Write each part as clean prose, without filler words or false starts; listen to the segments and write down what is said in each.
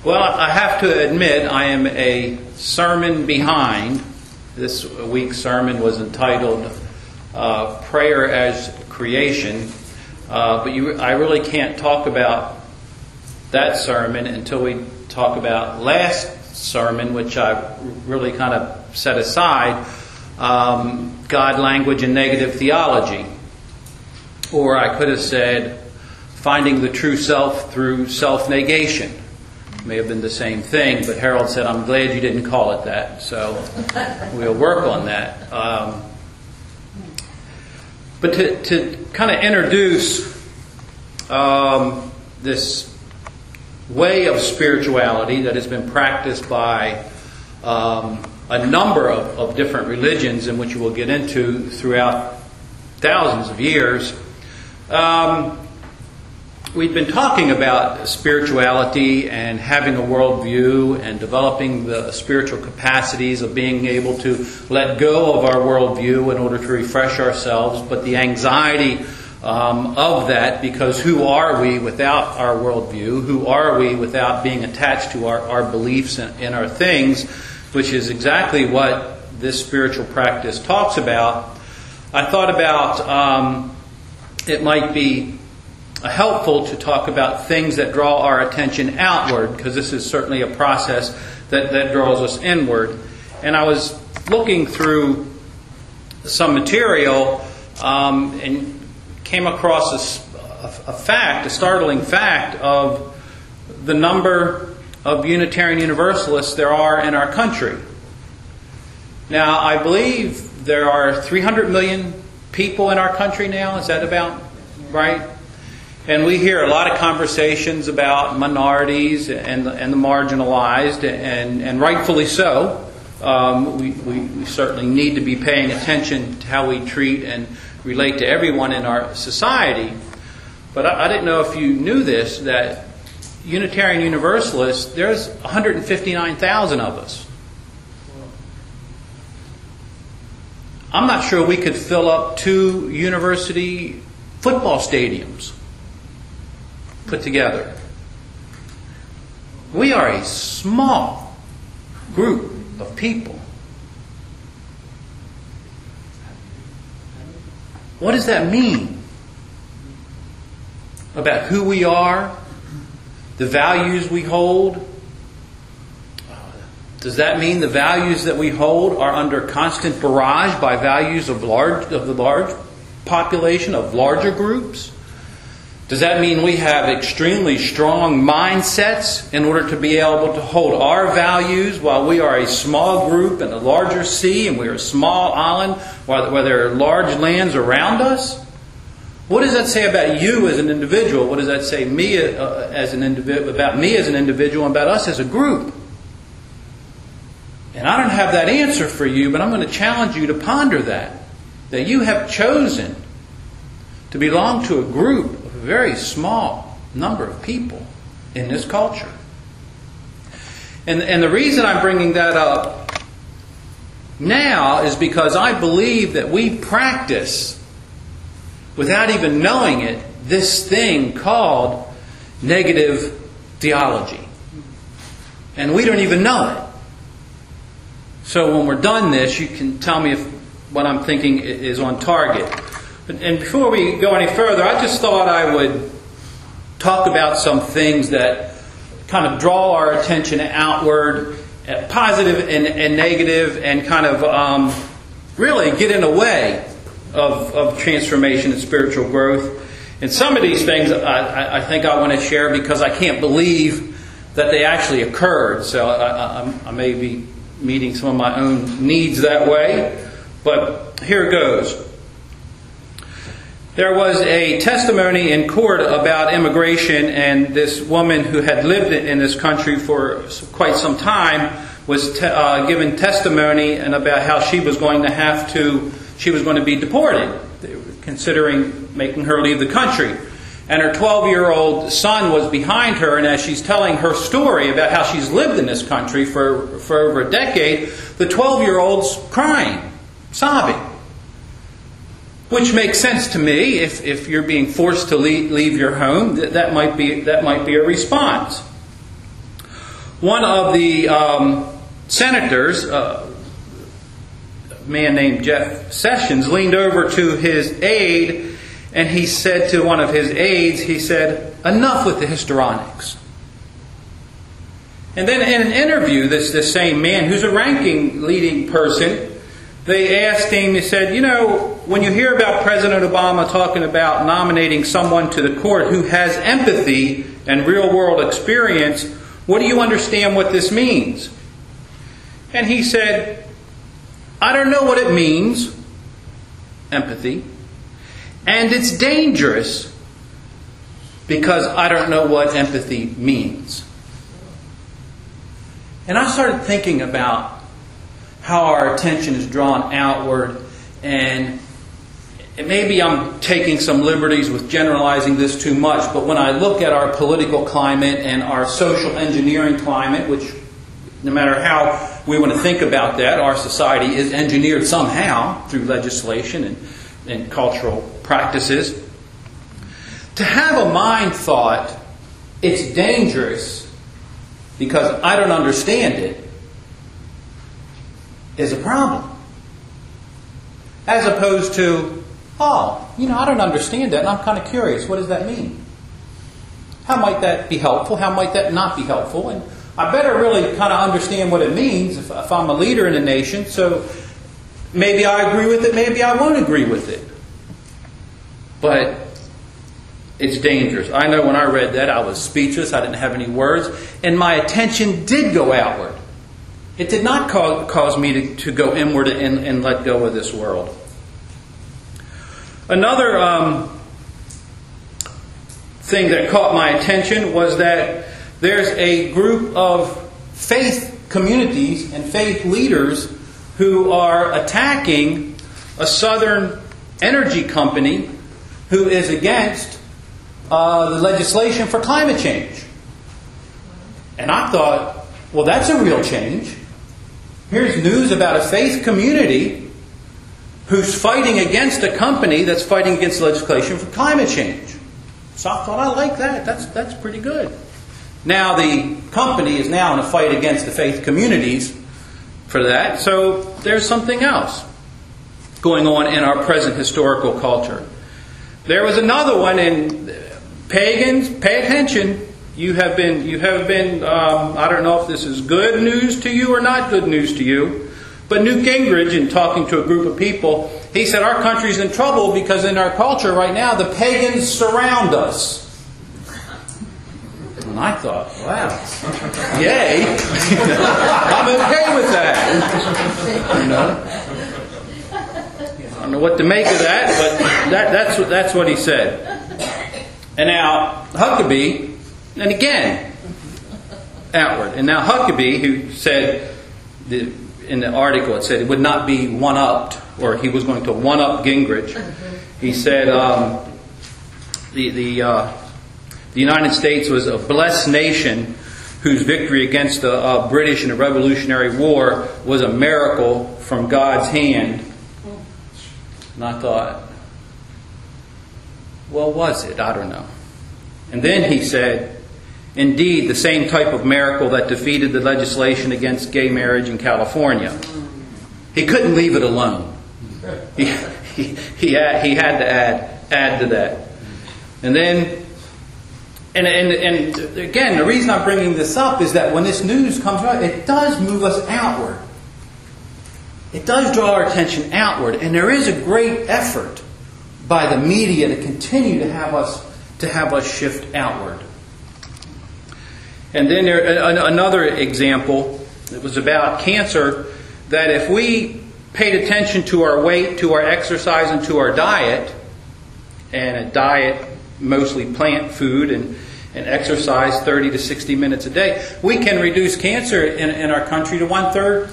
Well, I have to admit I am a sermon behind. This week's sermon was entitled Prayer as Creation. But I really can't talk about that sermon until we talk about last sermon, which I really kind of set aside, God, Language, and Negative Theology. Or I could have said, Finding the True Self Through Self-Negation. May have been the same thing, but Harold said, I'm glad you didn't call it that, so we'll work on that. But to kind of introduce this way of spirituality that has been practiced by a number of different religions, in which we'll get into throughout thousands of years, we've been talking about spirituality and having a worldview and developing the spiritual capacities of being able to let go of our worldview in order to refresh ourselves, but the anxiety of that, because who are we without our worldview? Who are we without being attached to our beliefs and our things, which is exactly what this spiritual practice talks about. I thought about it might be helpful to talk about things that draw our attention outward, because this is certainly a process that draws us inward. And I was looking through some material and came across a startling fact of the number of Unitarian Universalists there are in our country. Now, I believe there are 300 million people in our country now. Is that about right? And we hear a lot of conversations about minorities and the marginalized, and rightfully so. We certainly need to be paying attention to how we treat and relate to everyone in our society. But I didn't know if you knew this, that Unitarian Universalists, there's 159,000 of us. I'm not sure we could fill up 2 university football stadiums put together. We are a small group of people. What does that mean about who we are, the values we hold? Does that mean the values that we hold are under constant barrage by values of the large population, of larger groups? Does that mean we have extremely strong mindsets in order to be able to hold our values while we are a small group in a larger sea and we are a small island where there are large lands around us? What does that say about you as an individual? What does that say about me as an individual and about us as a group? And I don't have that answer for you, but I'm going to challenge you to ponder that you have chosen to belong to a group of a very small number of people in this culture. And the reason I'm bringing that up now is because I believe that we practice, without even knowing it, this thing called negative theology. And we don't even know it. So when we're done this, you can tell me if what I'm thinking is on target. And before we go any further, I just thought I would talk about some things that kind of draw our attention outward, positive and negative, and kind of really get in the way of transformation and spiritual growth. And some of these things I think I want to share because I can't believe that they actually occurred. So I may be meeting some of my own needs that way. But here goes. There was a testimony in court about immigration, and this woman who had lived in this country for quite some time was given testimony and about how she was going to be deported. They were considering making her leave the country. And her 12-year-old son was behind her, and as she's telling her story about how she's lived in this country for over a decade, the 12-year-old's crying, sobbing. Which makes sense to me. If you're being forced to leave your home, that might be a response. one of the senators, a man named Jeff Sessions, leaned over to his aide and he said to one of his aides, he said, "Enough with the histrionics." And then in an interview, this same man, who's a ranking leading person, they asked him, he said, when you hear about President Obama talking about nominating someone to the court who has empathy and real-world experience, what do you understand what this means? And he said, "I don't know what it means, empathy, and it's dangerous because I don't know what empathy means." And I started thinking about how our attention is drawn outward, and maybe I'm taking some liberties with generalizing this too much, but when I look at our political climate and our social engineering climate, which no matter how we want to think about that, our society is engineered somehow through legislation and cultural practices. To have a mind thought, it's dangerous because I don't understand it, is a problem. As opposed to, I don't understand that and I'm kind of curious. What does that mean? How might that be helpful? How might that not be helpful? And I better really kind of understand what it means if I'm a leader in a nation. So maybe I agree with it, maybe I won't agree with it. But it's dangerous. I know when I read that, I was speechless. I didn't have any words. And my attention did go outward. It did not cause me to go inward and let go of this world. Another thing that caught my attention was that there's a group of faith communities and faith leaders who are attacking a southern energy company who is against the legislation for climate change. And I thought, well, that's a real change. Here's news about a faith community who's fighting against a company that's fighting against legislation for climate change. So I thought, I like that. That's pretty good. Now the company is now in a fight against the faith communities for that. So there's something else going on in our present historical culture. There was another one in pagans. Pay attention. You have been. I don't know if this is good news to you or not good news to you. But Newt Gingrich, in talking to a group of people, he said our country's in trouble because in our culture right now the pagans surround us. And I thought, wow, yay! I'm okay with that. I don't know what to make of that, but that's what he said. And now Huckabee, and again, outward. And now Huckabee, who said in the article, it said it would not be one-upped, or he was going to one-up Gingrich. He said the United States was a blessed nation whose victory against the British in the Revolutionary War was a miracle from God's hand. And I thought, well, was it? I don't know. And then he said, indeed, the same type of miracle that defeated the legislation against gay marriage in California. He couldn't leave it alone. He had to add to that. And then, and again, the reason I'm bringing this up is that when this news comes out, it does move us outward. It does draw our attention outward, and there is a great effort by the media to continue to have us shift outward. And then another example, it was about cancer, that if we paid attention to our weight, to our exercise, and to our diet, and a diet mostly plant food and exercise 30 to 60 minutes a day, we can reduce cancer in our country to one-third.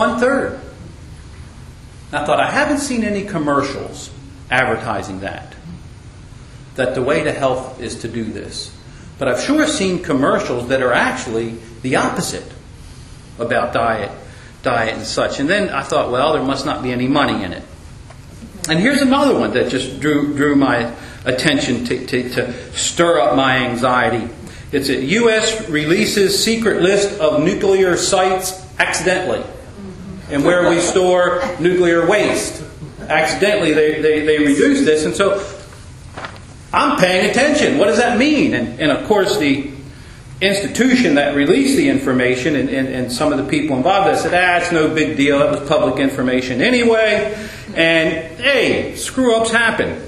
I thought, I haven't seen any commercials advertising that the way to health is to do this. But I've sure seen commercials that are actually the opposite about diet and such. And then I thought, well, there must not be any money in it. And here's another one that just drew my attention to stir up my anxiety. It's a U.S. releases secret list of nuclear sites accidentally, and where we store nuclear waste. Accidentally, they reduce this, and so I'm paying attention. What does that mean? And of course, the institution that released the information and some of the people involved said, it's no big deal. That was public information anyway. And hey, screw-ups happen.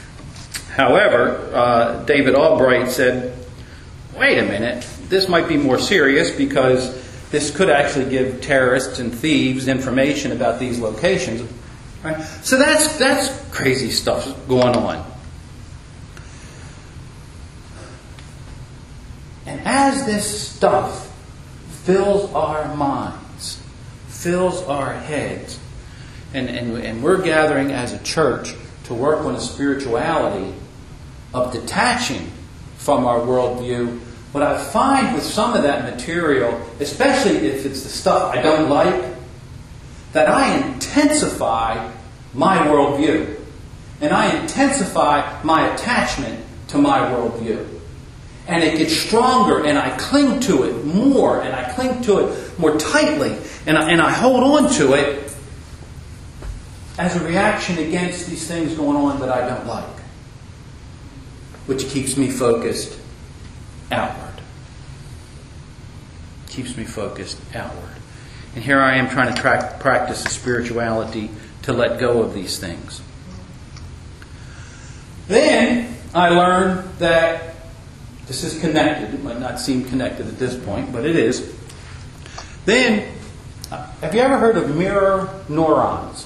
However, David Albright said, wait a minute, this might be more serious because this could actually give terrorists and thieves information about these locations. Right? So that's crazy stuff going on. And as this stuff fills our minds, fills our heads, and we're gathering as a church to work on a spirituality of detaching from our worldview, what I find with some of that material, especially if it's the stuff I don't like, that I intensify my worldview. And I intensify my attachment to my worldview. And it gets stronger, and I cling to it more, and I cling to it more tightly, and I hold on to it as a reaction against these things going on that I don't like, which keeps me focused outward. Keeps me focused outward. And here I am trying to practice the spirituality to let go of these things. Then I learned that this is connected. It might not seem connected at this point, but it is. Then, have you ever heard of mirror neurons?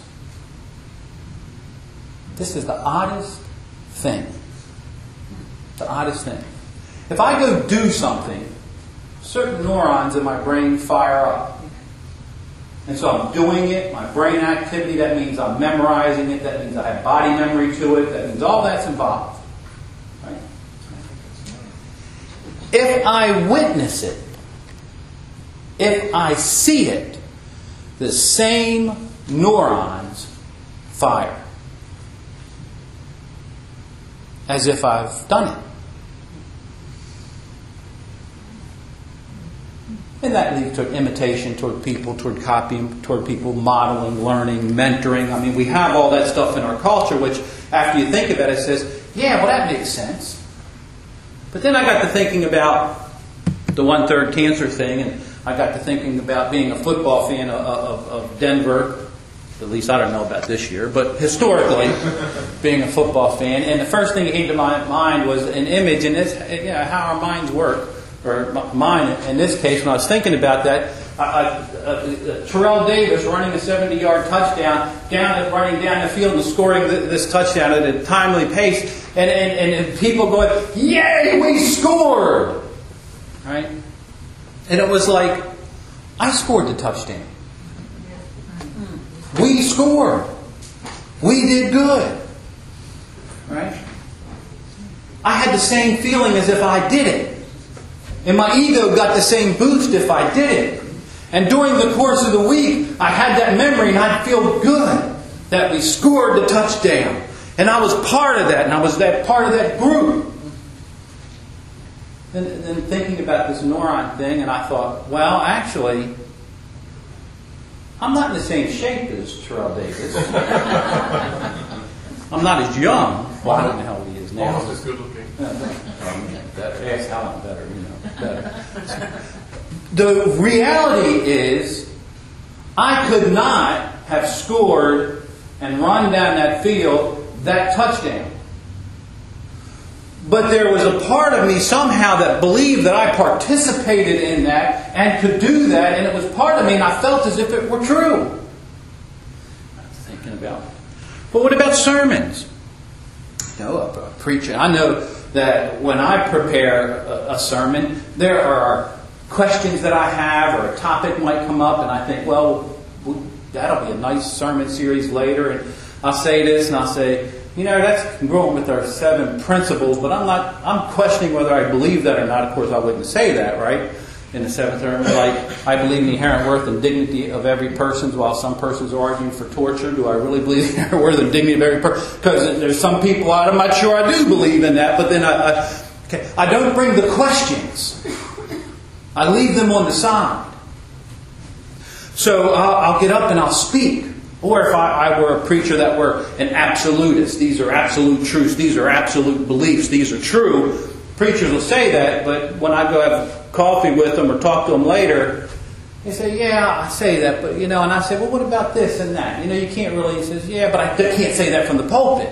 This is the oddest thing. The oddest thing. If I go do something, certain neurons in my brain fire up. And so I'm doing it, my brain activity, that means I'm memorizing it, that means I have body memory to it, that means all that's involved. Right? If I witness it, if I see it, the same neurons fire. As if I've done it. And that leads to imitation toward people, toward copying, toward people modeling, learning, mentoring. I mean, we have all that stuff in our culture, which after you think about it, says, yeah, well, that makes sense. But then I got to thinking about the 1/3 cancer thing, and I got to thinking about being a football fan of Denver. At least I don't know about this year, but historically, being a football fan. And the first thing that came to my mind was an image, and it's how our minds work. Or mine, in this case, when I was thinking about that, Terrell Davis running a 70-yard touchdown, running down the field and scoring this touchdown at a timely pace, and people going, "Yay, we scored!" Right? And it was like, I scored the touchdown. We scored. We did good. Right? I had the same feeling as if I did it. And my ego got the same boost if I did it. And during the course of the week, I had that memory and I'd feel good that we scored the touchdown. And I was part of that, and I was that part of that group. Then thinking about this neuron thing, and I thought, well, actually, I'm not in the same shape as Terrell Davis. I'm not as young. Well, I don't know how old he is now. Almost as good looking. Better. Ask Alan better, better. The reality is, I could not have scored and run down that field that touchdown. But there was a part of me somehow that believed that I participated in that and could do that, and it was part of me, and I felt as if it were true. I was thinking about it. But what about sermons? A preacher. I know that when I prepare a sermon, there are questions that I have, or a topic might come up, and I think, well, that'll be a nice sermon series later, and I'll say this, and I'll say, that's congruent with our 7 principles, but I'm questioning whether I believe that or not. Of course, I wouldn't say that, right? In the 7th sermon, like, I believe in the inherent worth and dignity of every person, while some persons are arguing for torture. Do I really believe in the inherent worth and dignity of every person? Because there's some people, I'm not sure I do believe in that, but then Okay, I don't bring the questions. I leave them on the side. So I'll get up and I'll speak. Or if I were a preacher that were an absolutist, these are absolute truths, these are absolute beliefs, these are true, preachers will say that, but when I go have coffee with them or talk to them later, they say, yeah, I say that, but and I say, well, what about this and that? You can't really, he says, yeah, but I can't say that from the pulpit.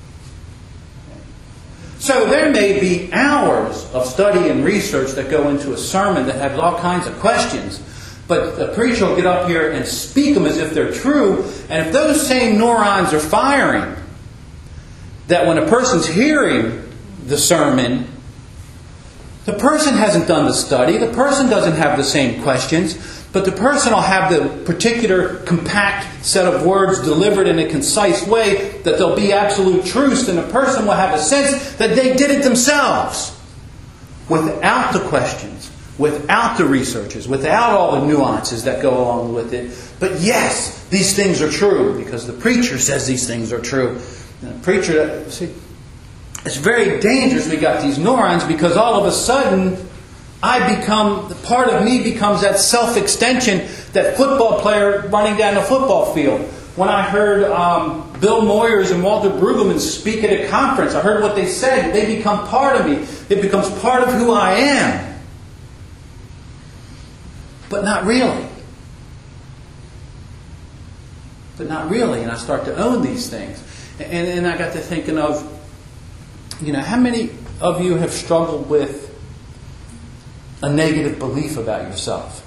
So there may be hours of study and research that go into a sermon that have all kinds of questions. But the preacher will get up here and speak them as if they're true. And if those same neurons are firing, that when a person's hearing the sermon, the person hasn't done the study, the person doesn't have the same questions, but the person will have the particular compact set of words delivered in a concise way that there'll be absolute truths, and the person will have a sense that they did it themselves without the questions, without the researches, without all the nuances that go along with it. But yes, these things are true because the preacher says these things are true. And the preacher, see, it's very dangerous we got these neurons because all of a sudden part of me becomes that self-extension, that football player running down the football field. When I heard Bill Moyers and Walter Brueggemann speak at a conference, I heard what they said. They become part of me. It becomes part of who I am. But not really. And I start to own these things. And I got to thinking of, how many of you have struggled with a negative belief about yourself?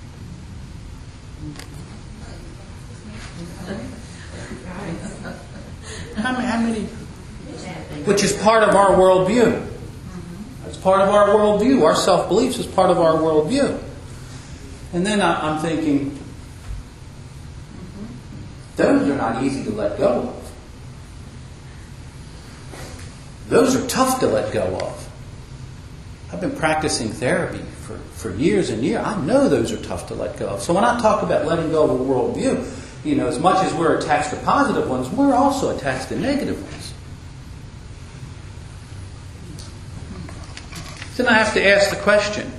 How many? Which is part of our worldview. It's part of our worldview. Our self-beliefs is part of our worldview. And then I'm thinking, those are not easy to let go of. Those are tough to let go of. I've been practicing therapy for years and years. I know those are tough to let go of. So when I talk about letting go of a worldview, as much as we're attached to positive ones, we're also attached to negative ones. Then I have to ask the question,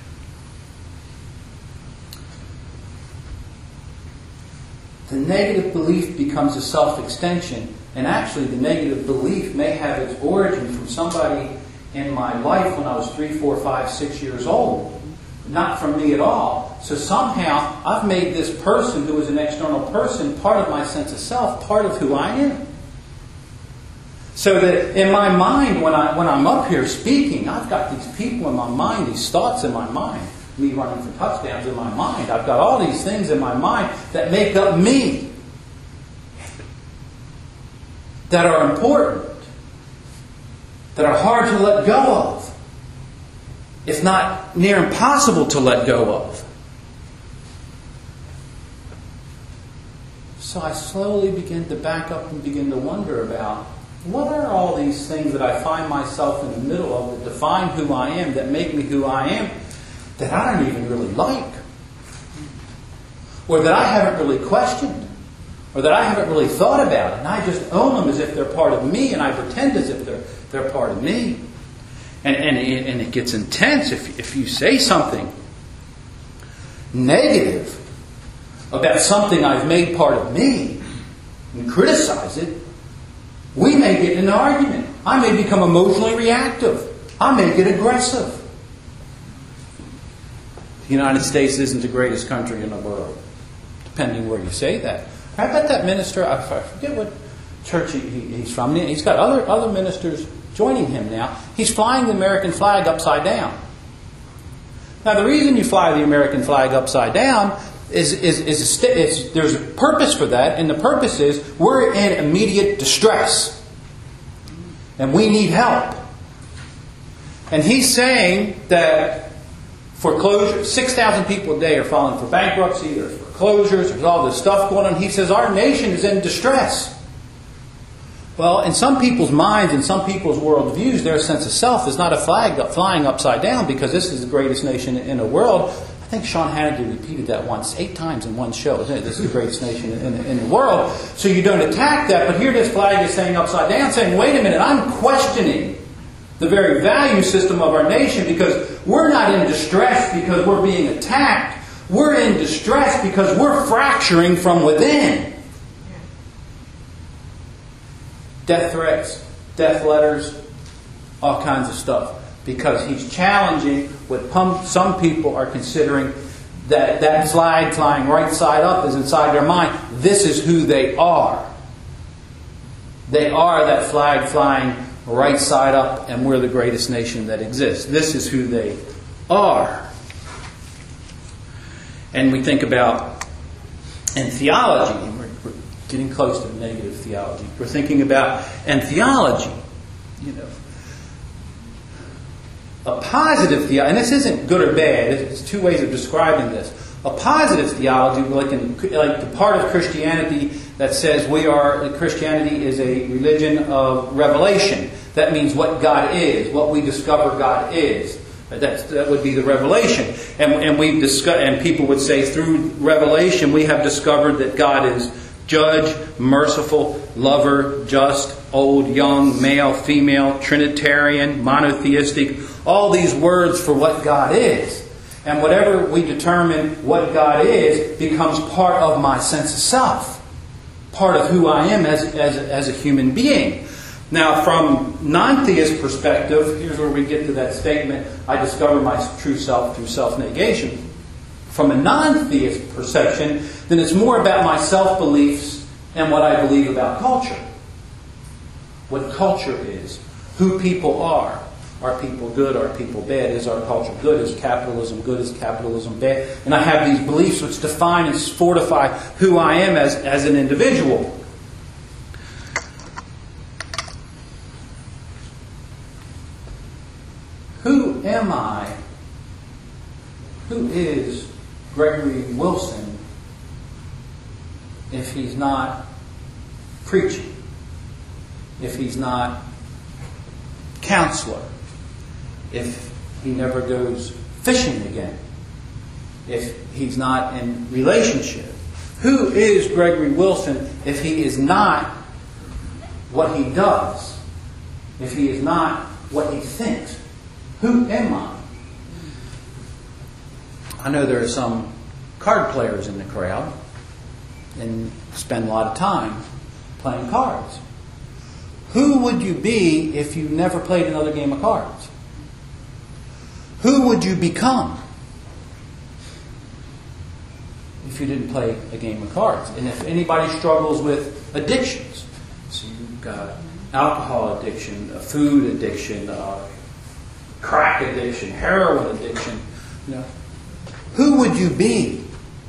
the negative belief becomes a self-extension, and actually the negative belief may have its origin from somebody in my life when I was 3, 4, 5, 6 years old. Not from me at all. So somehow I've made this person who is an external person part of my sense of self, part of who I am. So that in my mind, when I'm up here speaking, I've got these people in my mind, these thoughts in my mind. Me running for touchdowns in my mind. I've got all these things in my mind that make up me. That are important. That are hard to let go of. If not near impossible to let go of. So I slowly begin to back up and begin to wonder about what are all these things that I find myself in the middle of that define who I am, that make me who I am, that I don't even really like. Or that I haven't really questioned. Or that I haven't really thought about. And I just own them as if they're part of me, and I pretend as if they're part of me. And it gets intense if you say something negative about something I've made part of me and criticize it. We may get in an argument. I may become emotionally reactive. I may get aggressive. The United States isn't the greatest country in the world, depending where you say that. I bet that minister, I forget what church he's from. He's got other ministers joining him now. He's flying the American flag upside down. Now, the reason you fly the American flag upside down is there's a purpose for that, and the purpose is we're in immediate distress, and we need help. And he's saying that foreclosure, 6,000 people a day are filing for bankruptcy, there's foreclosures, there's all this stuff going on. He says our nation is in distress. Well, in some people's minds, in some people's worldviews, their sense of self is not a flag flying upside down because this is the greatest nation in the world. I think Sean Hannity repeated that once, 8 times in one show. This is the greatest nation in the world. So you don't attack that, but here this flag is saying upside down, saying, wait a minute, I'm questioning the very value system of our nation, because we're not in distress because we're being attacked. We're in distress because we're fracturing from within. Death threats, death letters, all kinds of stuff. Because he's challenging what some people are considering that flag flying right side up is inside their mind. This is who they are. They are that flag flying right side up, and we're the greatest nation that exists. This is who they are. And we think about, in theology, and we're getting close to negative theology. We're thinking about, in theology, a positive theology, and this isn't good or bad, it's two ways of describing this. A positive theology, like the part of Christianity that says Christianity is a religion of revelation. That means what God is, what we discover God is. That would be the revelation. And people would say through revelation we have discovered that God is judge, merciful, lover, just, old, young, male, female, Trinitarian, monotheistic, all these words for what God is. And whatever we determine what God is becomes part of my sense of self, part of who I am as a human being. Now, from non-theist perspective, here's where we get to that statement, I discover my true self through self-negation. From a non-theist perception, then it's more about my self-beliefs and what I believe about culture. What culture is, who people are. Are people good? Are people bad? Is our culture good? Is capitalism good? Is capitalism bad? And I have these beliefs which define and fortify who I am as an individual. Who am I? Who is Gregory Wilson if he's not preaching? If he's not counselor? If he never goes fishing again? If he's not in relationship? Who is Gregory Wilson if he is not what he does? If he is not what he thinks? Who am I? I know there are some card players in the crowd and spend a lot of time playing cards. Who would you be if you never played another game of cards? Who would you become if you didn't play a game of cards? And if anybody struggles with addictions, so you've got alcohol addiction, food addiction, crack addiction, heroin addiction, who would you be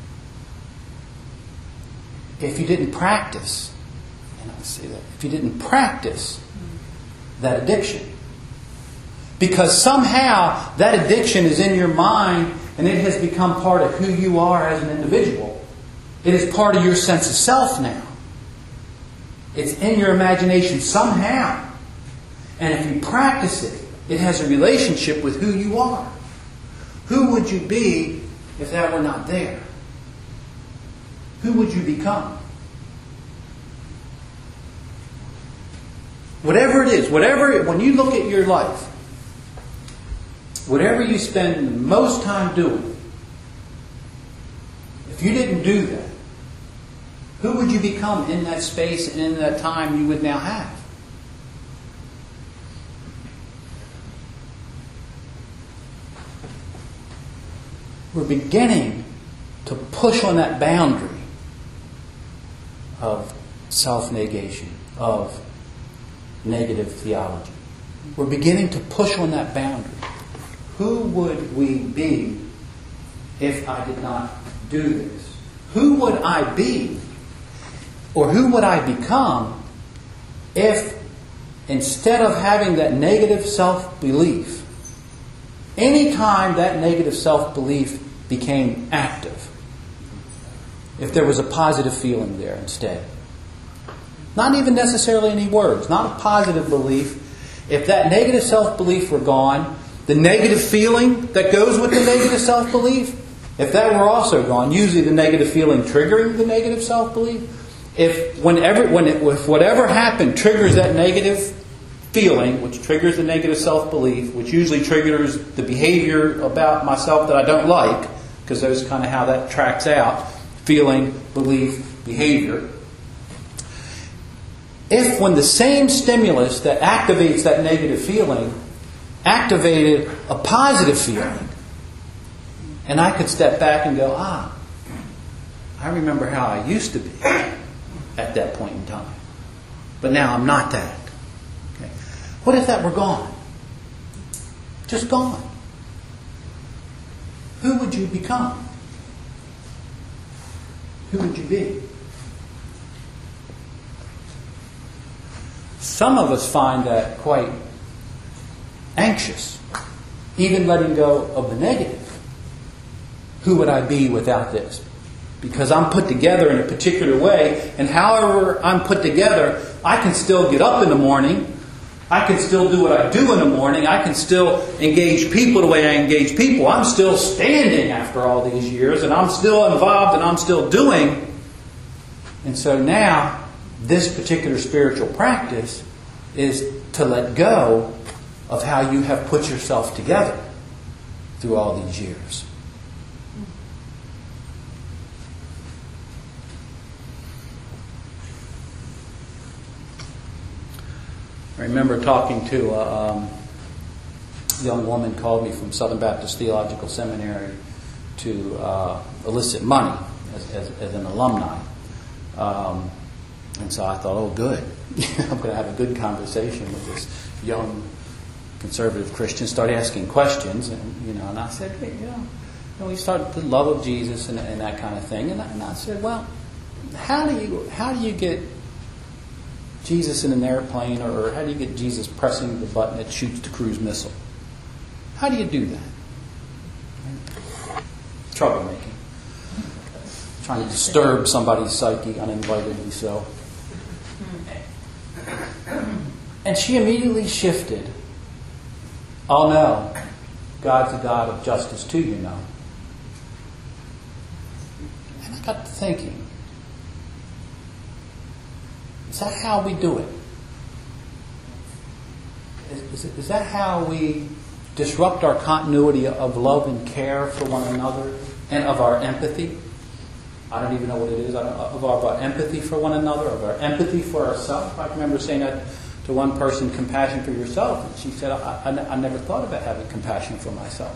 if you didn't practice? And I say that if you didn't practice that addiction. Because somehow that addiction is in your mind and it has become part of who you are as an individual. It is part of your sense of self now. It's in your imagination somehow. And if you practice it, it has a relationship with who you are. Who would you be if that were not there? Who would you become? Whatever it is, when you look at your life, whatever you spend the most time doing, if you didn't do that, who would you become in that space and in that time you would now have? We're beginning to push on that boundary of self-negation, of negative theology. We're beginning to push on that boundary. Who would we be if I did not do this? Who would I be, or who would I become if instead of having that negative self-belief, any time that negative self-belief became active, if there was a positive feeling there instead? Not even necessarily any words, not a positive belief. If that negative self-belief were gone, the negative feeling that goes with the negative self-belief, if that were also gone, usually the negative feeling triggering the negative self-belief, if whatever happened triggers that negative feeling, which triggers the negative self-belief, which usually triggers the behavior about myself that I don't like, because those kind of how that tracks out, feeling, belief, behavior. If when the same stimulus that activates that negative feeling activated a positive feeling, and I could step back and go, I remember how I used to be at that point in time. But now I'm not that. Okay. What if that were gone? Just gone. Who would you become? Who would you be? Some of us find that quite anxious, even letting go of the negative. Who would I be without this? Because I'm put together in a particular way, and however I'm put together, I can still get up in the morning, I can still do what I do in the morning, I can still engage people the way I engage people. I'm still standing after all these years, and I'm still involved, and I'm still doing. And so now, this particular spiritual practice is to let go of how you have put yourself together through all these years. I remember talking to a young woman called me from Southern Baptist Theological Seminary to elicit money as an alumni. And so I thought, oh, good. I'm going to have a good conversation with this young conservative Christian. Start asking questions, and I said, hey, we started the love of Jesus and that kind of thing. And I said, well, how do you get Jesus in an airplane, or how do you get Jesus pressing the button that shoots the cruise missile? How do you do that? Troublemaking. Trying to disturb somebody's psyche uninvitedly so. And she immediately shifted. Oh no, God's a God of justice too, you know. And I got to thinking, is that how we do it? Is that how we disrupt our continuity of love and care for one another and of our empathy? I don't even know what it is. Of our empathy for one another, of our empathy for ourselves. I remember saying that to one person, compassion for yourself. And she said, I never thought about having compassion for myself.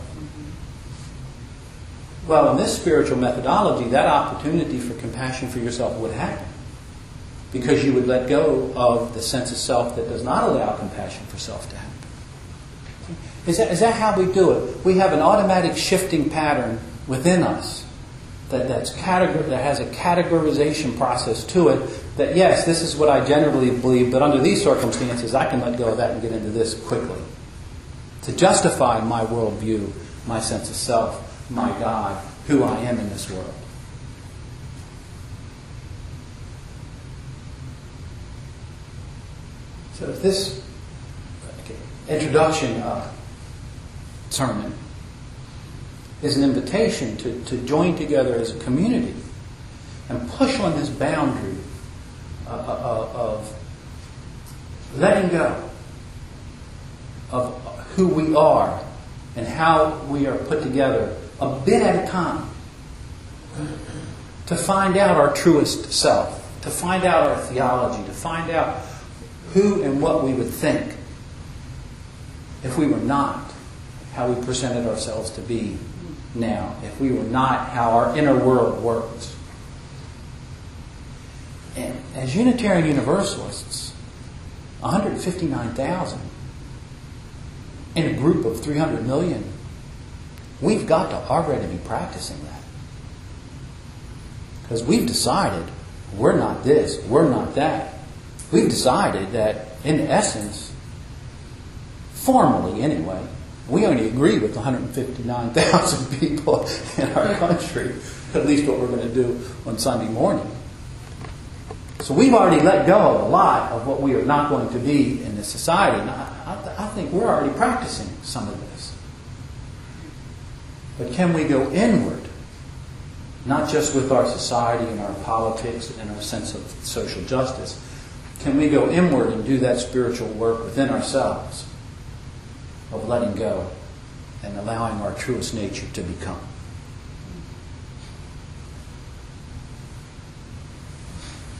Well, in this spiritual methodology, that opportunity for compassion for yourself would happen. Because you would let go of the sense of self that does not allow compassion for self to happen. Is that how we do it? We have an automatic shifting pattern within us that has a categorization process to it that, yes, this is what I generally believe, but under these circumstances I can let go of that and get into this quickly. To justify my worldview, my sense of self, my God, who I am in this world. So if this introduction sermon is an invitation to join together as a community and push on this boundary of letting go of who we are and how we are put together a bit at a time to find out our truest self, to find out our theology, to find out who and what we would think if we were not how we presented ourselves to be now, if we were not how our inner world works. And as Unitarian Universalists, 159,000 in a group of 300 million, we've got to already be practicing that. Because we've decided we're not this, we're not that. We've decided that, in essence, formally anyway, we only agree with 159,000 people in our country, at least what we're going to do on Sunday morning. So we've already let go of a lot of what we are not going to be in this society. And I think we're already practicing some of this. But can we go inward, not just with our society and our politics and our sense of social justice, can we go inward and do that spiritual work within ourselves of letting go and allowing our truest nature to become.